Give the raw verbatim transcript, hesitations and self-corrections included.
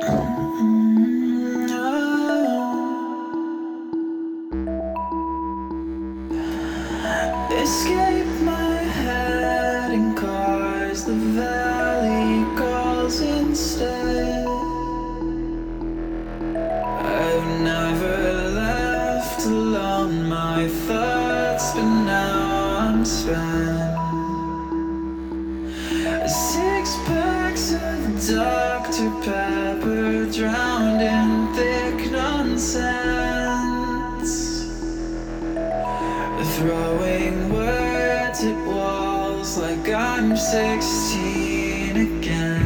Mm, oh. Escape my head in cars, the valley calls instead. I've never left alone my thoughts, but now I'm spent. Six packs of doctor Pepper drowned in thick nonsense. Throwing words at walls like I'm sixteen again.